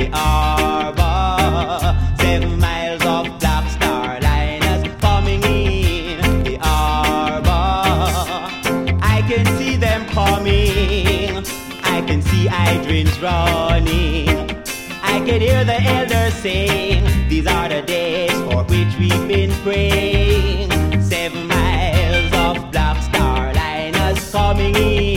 the harbor. 7 miles of Black Star liners coming in the harbor. I can see them coming. I can see hydrants running. I can hear the elders saying, these are the days for which we've been praying. 7 miles of Black Star liners coming in